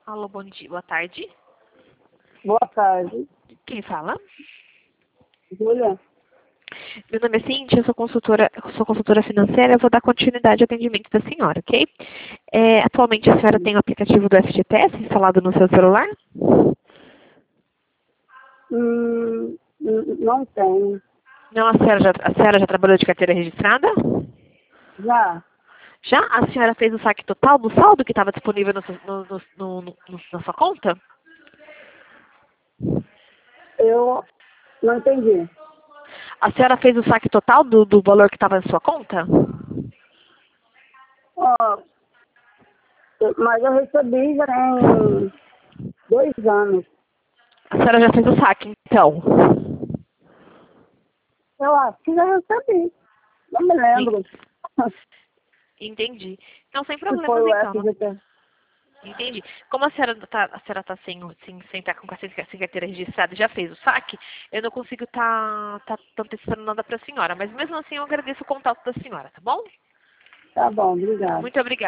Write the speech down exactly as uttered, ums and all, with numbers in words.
Alô, bom dia, boa tarde. Boa tarde. Quem fala? Júlia? Meu nome é Cintia, eu sou consultora, sou consultora financeira, eu vou dar continuidade ao atendimento da senhora, ok? É, atualmente a senhora tem o aplicativo do F G T S instalado no seu celular? Hum, hum, não tenho. Não, a senhora, já, a senhora já trabalhou de carteira registrada? Já? Já? A senhora fez o saque total do saldo que estava disponível no, seu- no, no, no, no, na sua conta? Eu não entendi. A senhora fez o saque total do, do valor que estava na sua conta? Ó, eu- mas eu recebi já tem dois anos. A senhora já fez o saque, então? Eu acho que já recebi. Não me lembro. Entendi. Não, sem Se foi problemas, o então. F G T. Entendi. Como a senhora está a senhora tá sem, sem, sem estar com a sem sem carteira registrada e já fez o saque, eu não consigo estar tá, tá antecipando nada para a senhora. Mas mesmo assim eu agradeço o contato da senhora, tá bom? Tá bom, obrigada. Muito obrigada.